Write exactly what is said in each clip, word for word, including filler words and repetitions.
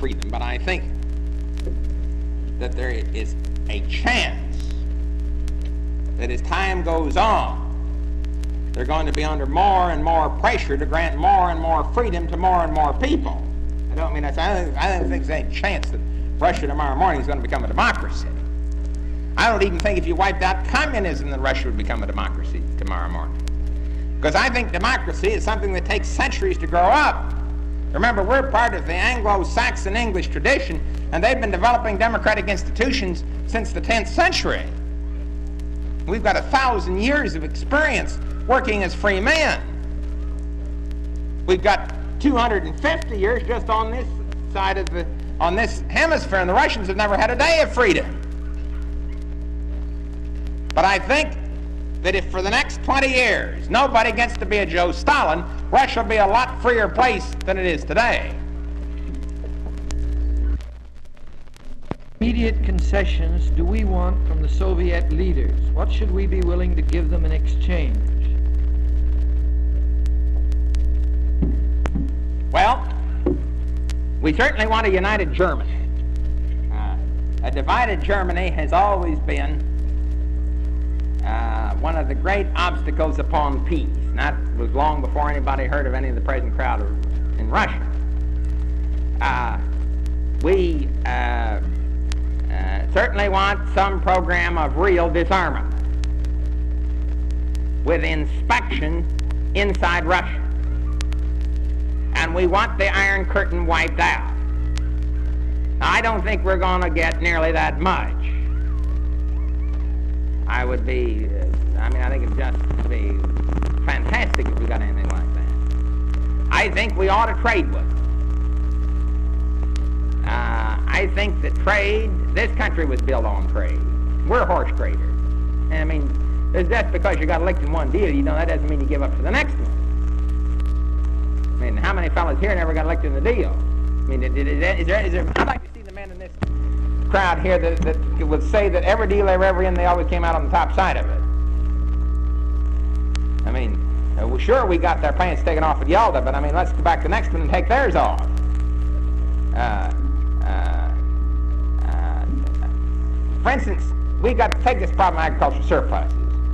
freedom, but I think that there is a chance that as time goes on, they're going to be under more and more pressure to grant more and more freedom to more and more people. I don't mean that. I don't, I don't think there's any chance that Russia tomorrow morning is going to become a democracy. I don't even think if you wiped out communism that Russia would become a democracy tomorrow morning. Because I think democracy is something that takes centuries to grow up. Remember, we're part of the Anglo-Saxon English tradition, and they've been developing democratic institutions since the tenth century. We've got a thousand years of experience working as free men. We've got two hundred fifty years just on this side of the, on this hemisphere, and the Russians have never had a day of freedom. But I think that if for the next twenty years nobody gets to be a Joe Stalin, Russia will be a lot freer place than it is today. Immediate concessions do we want from the Soviet leaders? What should we be willing to give them in exchange? Well, we certainly want a united Germany. Uh, a divided Germany has always been uh, one of the great obstacles upon peace. And that was long before anybody heard of any of the present crowd in Russia. Uh, we uh, uh, certainly want some program of real disarmament with inspection inside Russia. And we want the Iron Curtain wiped out. Now, I don't think we're going to get nearly that much. I would be, uh, I mean, I think it'd just be fantastic if we got anything like that. I think we ought to trade with them. Uh, I think that trade, this country was built on trade. We're horse traders. And I mean, it's just because you got elected in one deal, you know, that doesn't mean you give up for the next one. I mean, how many fellas here never got elected in the deal? I mean, is there, is there, is there, I'd like to see the men in this crowd here that, that would say that every deal they were ever in, they always came out on the top side of it. I mean, uh, well, sure, we got their pants taken off at Yalta, but I mean, let's go back to the next one and take theirs off. Uh, uh, uh, for instance, we've got to take this problem of agricultural surpluses.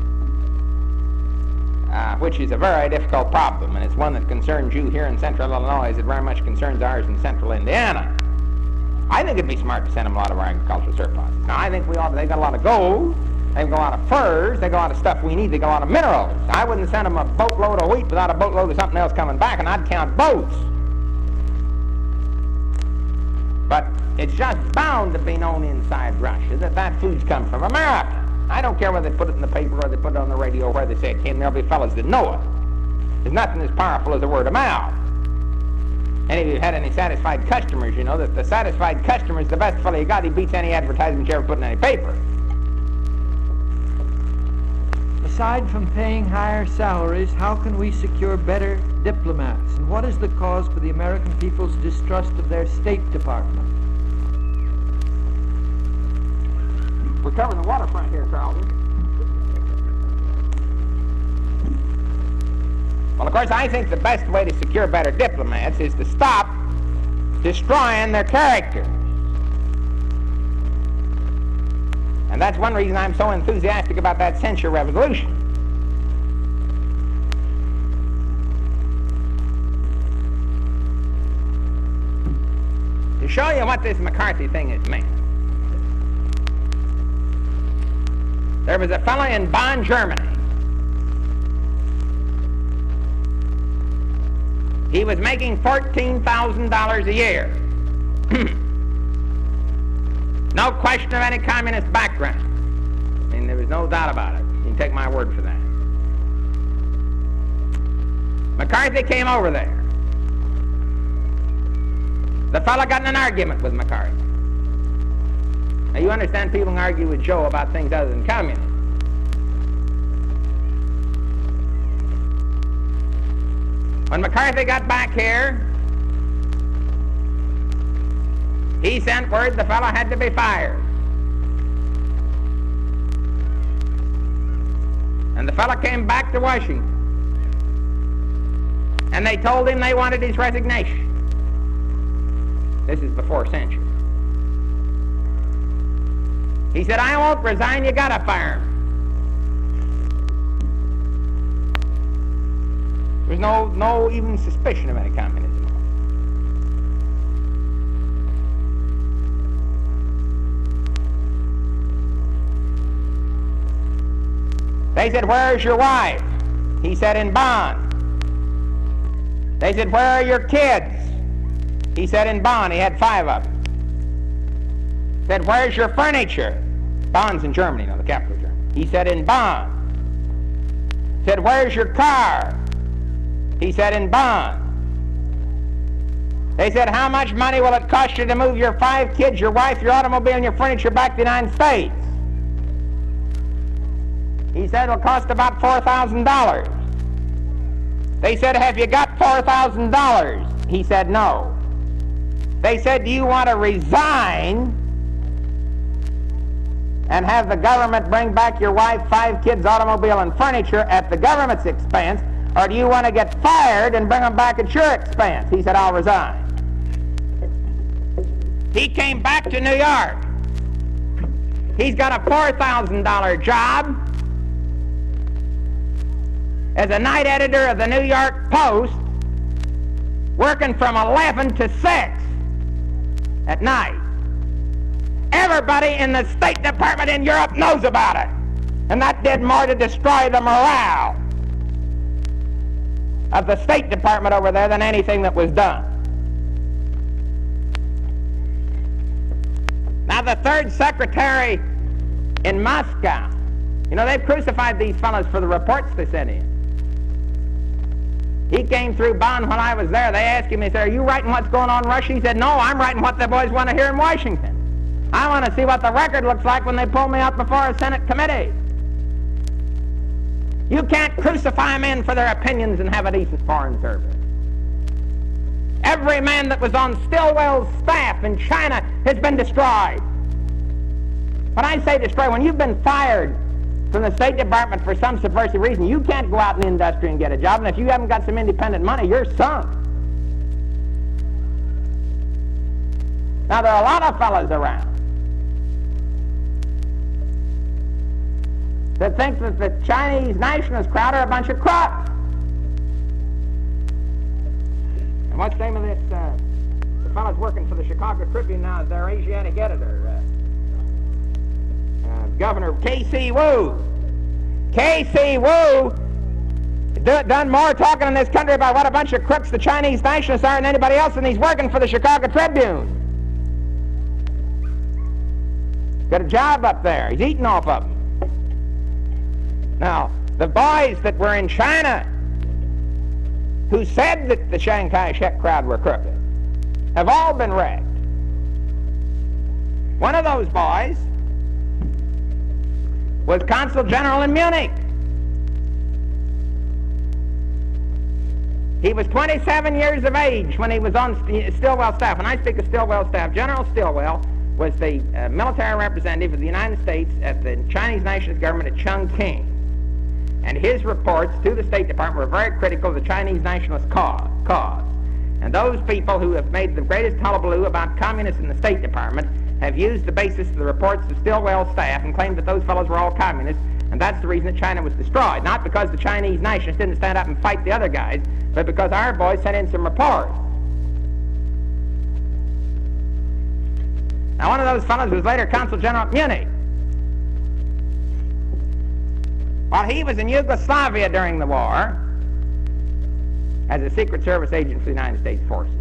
Uh, which is a very difficult problem, and it's one that concerns you here in central Illinois. It very much concerns ours in central Indiana. I think it'd be smart to send them a lot of our agricultural surplus. Now, I think we ought to, they've got a lot of gold, they've got a lot of furs, they've got a lot of stuff we need, they've got a lot of minerals. I wouldn't send them a boatload of wheat without a boatload of something else coming back, and I'd count boats. But it's just bound to be known inside Russia that that food's come from America. I don't care whether they put it in the paper or they put it on the radio or where they say it came. There'll be fellas that know it. There's nothing as powerful as the word of mouth. Any of you had any satisfied customers, you know that the satisfied customer is the best fellow you got. He beats any advertisement you ever put in any paper. Aside from paying higher salaries, how can we secure better diplomats? And what is the cause for the American people's distrust of their State Department? We're covering the waterfront here, Carlton. Well, of course, I think the best way to secure better diplomats is to stop destroying their characters. And that's one reason I'm so enthusiastic about that censure revolution. To show you what this McCarthy thing has meant. There was a fellow in Bonn, Germany. He was making fourteen thousand dollars a year. No question of any communist background. I mean, there was no doubt about it. You can take my word for that. McCarthy came over there. The fellow got in an argument with McCarthy. Now, you understand people can argue with Joe about things other than communism. When McCarthy got back here, he sent word the fellow had to be fired. And the fellow came back to Washington. And they told him they wanted his resignation. This is before censure. He said, I won't resign, you gotta fire him. There's no, no even suspicion of any communism. They said, where's your wife? He said, in Bonn. They said, where are your kids? He said, in Bonn. He had five of them. Said, where's your furniture? Bonn's in Germany, no, the capital of Germany. He said, in Bonn. Said, where's your car? He said, in Bonn. They said, how much money will it cost you to move your five kids, your wife, your automobile, and your furniture back to the United States? He said, it'll cost about four thousand dollars. They said, have you got four thousand dollars? He said, no. They said, do you want to resign and have the government bring back your wife, five kids, automobile, and furniture at the government's expense, or do you want to get fired and bring them back at your expense? He said, I'll resign. He came back to New York. He's got a four thousand dollar job as a night editor of the New York Post, working from eleven to six at night. Everybody in the State Department in Europe knows about it. And that did more to destroy the morale of the State Department over there than anything that was done. Now the third secretary in Moscow, you know, they've crucified these fellows for the reports they sent in. He came through Bonn when I was there. They asked him, they said, are you writing what's going on in Russia? He said, no, I'm writing what the boys want to hear in Washington. I want to see what the record looks like when they pull me out before a Senate committee. You can't crucify men for their opinions and have a decent foreign service. Every man that was on Stilwell's staff in China has been destroyed. When I say destroyed, when you've been fired from the State Department for some subversive reason, you can't go out in the industry and get a job, and if you haven't got some independent money, you're sunk. Now, there are a lot of fellows around that think that the Chinese nationalist crowd are a bunch of crooks. And what's the name of this? Uh, the fellow's working for the Chicago Tribune now as their Asiatic editor. Uh, uh, Governor K C Wu. K C Wu d- done more talking in this country about what a bunch of crooks the Chinese nationalists are than anybody else, and he's working for the Chicago Tribune. Got a job up there. He's eating off of them. Now, the boys that were in China who said that the Chiang Kai-shek crowd were crooked have all been wrecked. One of those boys was Consul General in Munich. He was twenty-seven years of age when he was on St- Stilwell staff. When I speak of Stilwell staff, General Stilwell was the uh, military representative of the United States at the Chinese nationalist government at Chongqing. And his reports to the State Department were very critical of the Chinese nationalist cause. cause. And those people who have made the greatest hullabaloo about communists in the State Department have used the basis of the reports of Stilwell's staff and claimed that those fellows were all communists, and that's the reason that China was destroyed. Not because the Chinese nationalists didn't stand up and fight the other guys, but because our boys sent in some reports. Now, one of those fellows was later Consul General at Munich. While he was in Yugoslavia during the war as a Secret Service agent for the United States forces,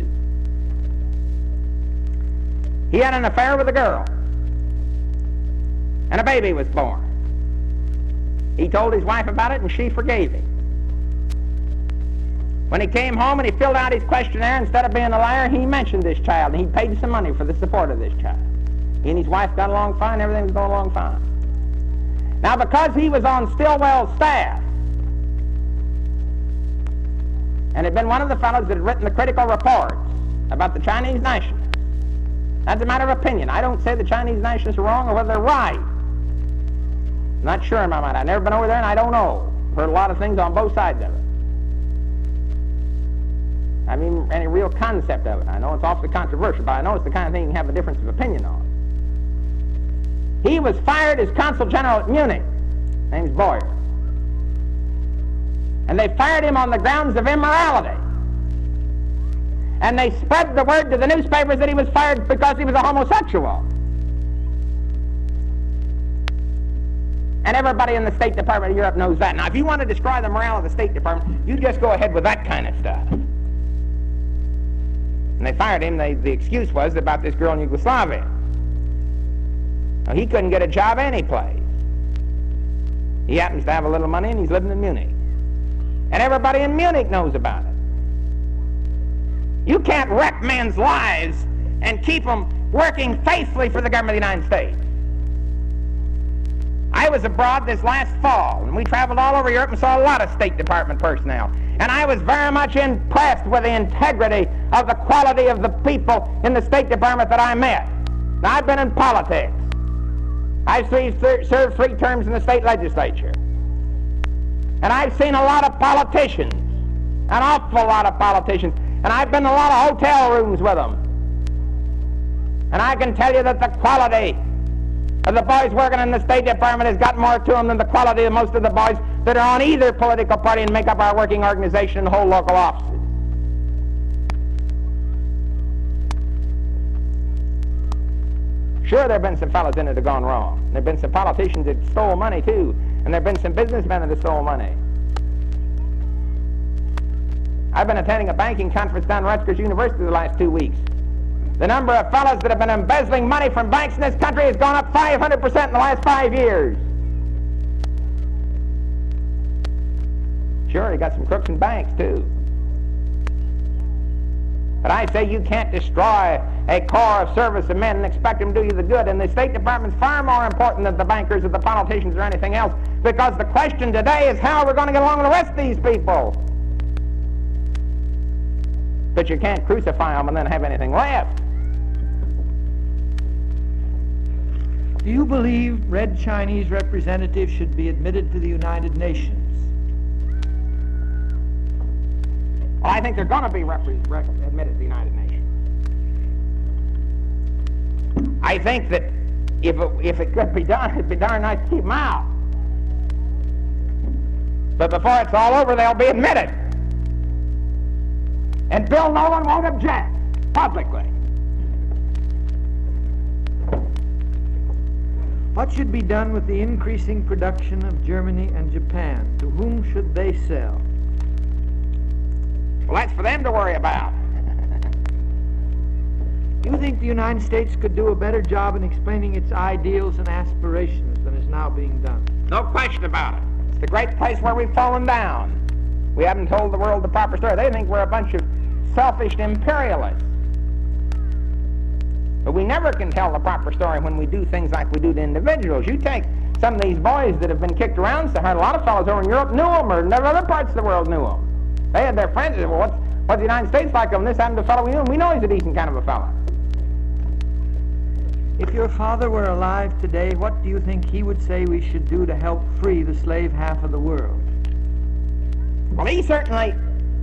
he had an affair with a girl, and a baby was born. He told his wife about it, and she forgave him. When he came home and he filled out his questionnaire, instead of being a liar, he mentioned this child, and he paid some money for the support of this child. He and his wife got along fine, everything was going along fine. Now, because he was on Stilwell's staff and had been one of the fellows that had written the critical reports about the Chinese nationalists, that's a matter of opinion. I don't say the Chinese nationalists are wrong or whether they're right. I'm not sure in my mind. I've never been over there, and I don't know. I've heard a lot of things on both sides of it. I mean, any real concept of it. I know it's awfully controversial, but I know it's the kind of thing you can have a difference of opinion on. He was fired as consul general at Munich. His name's Boyer. And they fired him on the grounds of immorality. And they spread the word to the newspapers that he was fired because he was a homosexual. And everybody in the State Department of Europe knows that. Now, if you want to destroy the morale of the State Department, you just go ahead with that kind of stuff. And they fired him. They, the excuse was about this girl in Yugoslavia. Now, he couldn't get a job anyplace. He happens to have a little money, and he's living in Munich. And everybody in Munich knows about it. You can't wreck men's lives and keep them working faithfully for the government of the United States. I was abroad this last fall, and we traveled all over Europe and saw a lot of State Department personnel. And I was very much impressed with the integrity of the quality of the people in the State Department that I met. Now, I've been in politics. I've served three terms in the state legislature. And I've seen a lot of politicians, an awful lot of politicians. And I've been in a lot of hotel rooms with them. And I can tell you that the quality of the boys working in the State Department has got more to them than the quality of most of the boys that are on either political party and make up our working organization and hold local offices. Sure, there have been some fellows in it that have gone wrong. There have been some politicians that stole money, too. And there have been some businessmen that stole money. I've been attending a banking conference down at Rutgers University the last two weeks. The number of fellows that have been embezzling money from banks in this country has gone up five hundred percent in the last five years. Sure, you got some crooks in banks, too. But I say you can't destroy a corps of servicemen and expect them to do you the good. And the State Department's far more important than the bankers or the politicians or anything else, because the question today is how we're going to get along with the rest of these people. But you can't crucify them and then have anything left. Do you believe Red Chinese representatives should be admitted to the United Nations? Well, I think they're going to be rep rep admitted to the United Nations. I think that if it, if it could be done, it'd be darn nice to keep them out. But before it's all over, they'll be admitted. And Bill Nolan won't object publicly. What should be done with the increasing production of Germany and Japan? To whom should they sell? Well, that's for them to worry about. Do you think the United States could do a better job in explaining its ideals and aspirations than is now being done? No question about it. It's the great place where we've fallen down. We haven't told the world the proper story. They think we're a bunch of selfish imperialists. But we never can tell the proper story when we do things like we do to individuals. You take some of these boys that have been kicked around so hard. A lot of fellows over in Europe knew them, or in other parts of the world knew them. They had their friends that said, well, what's, what's the United States like of them? This happened to a fellow we knew, and we know he's a decent kind of a fellow. If your father were alive today, what do you think he would say we should do to help free the slave half of the world? Well, he certainly,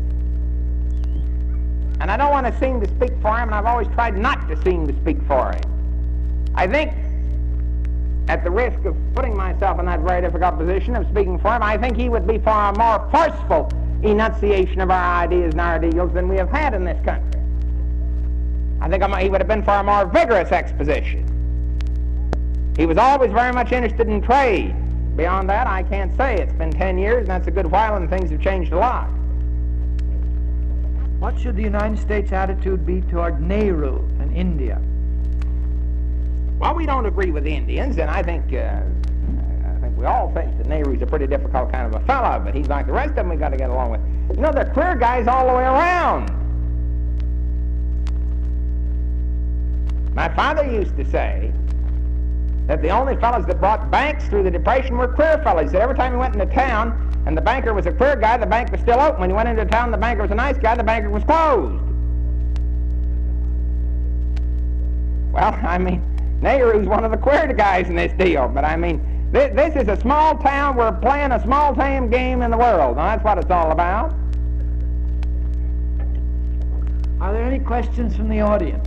and I don't want to seem to speak for him, and I've always tried not to seem to speak for him. I think, at the risk of putting myself in that very difficult position of speaking for him, I think he would be for a more forceful enunciation of our ideas and our ideals than we have had in this country. I think he would have been for a more vigorous exposition. He was always very much interested in trade. Beyond that, I can't say. It's been ten years, and that's a good while, and things have changed a lot. What should the United States' attitude be toward Nehru and India? Well, we don't agree with the Indians, and I think uh, I think we all think that Nehru's a pretty difficult kind of a fellow, but he's like the rest of them we've got to get along with. You know, they're clear guys all the way around. My father used to say that the only fellows that brought banks through the Depression were queer fellows. He said every time he went into town and the banker was a queer guy, the bank was still open. When he went into town, the banker was a nice guy, the banker was closed. Well, I mean, Nehru's one of the queer guys in this deal, but I mean, th this is a small town. We're playing a small town game in the world, and that's what it's all about. Are there any questions from the audience?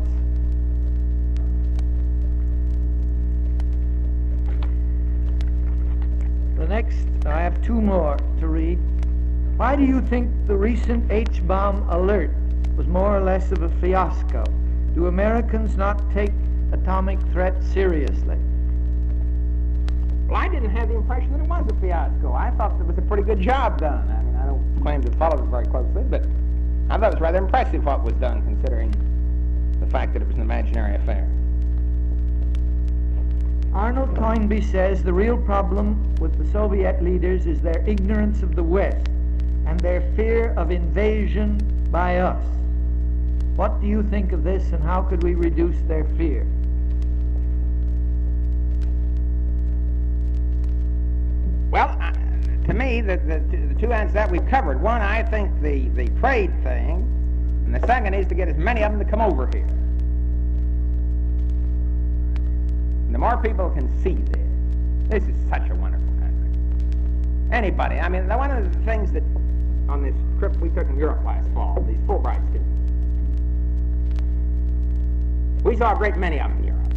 The next, I have two more to read. Why do you think the recent H-bomb alert was more or less of a fiasco? Do Americans not take atomic threat seriously? Well, I didn't have the impression that it was a fiasco. I thought it was a pretty good job done. I mean, I don't claim to follow it very closely, but I thought it was rather impressive what was done, considering the fact that it was an imaginary affair. Arnold Toynbee says the real problem with the Soviet leaders is their ignorance of the West and their fear of invasion by us. What do you think of this, and how could we reduce their fear? Well, uh, to me, the, the, the two answers that we've covered. One, I think the, the trade thing, and the second is to get as many of them to come over here. And the more people can see this, this is such a wonderful country. Anybody, I mean, one of the things that on this trip we took in Europe last fall, these Fulbright students, we saw a great many of them in Europe.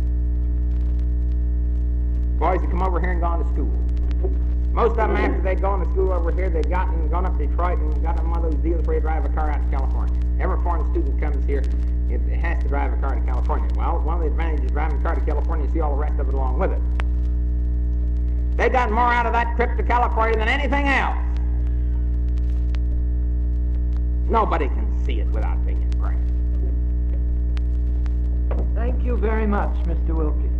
Boys that come over here and gone to school. Most of them, after they'd gone to school over here, they'd gotten, gone up to Detroit and gotten one of those deals where you drive a car out to California. Every foreign student comes here, it, it has to drive a car to California. Well, one of the advantages of driving a car to California, you see all the rest of it along with it. They got more out of that trip to California than anything else. Nobody can see it without being impressed. Thank you very much, Mister Wilkie.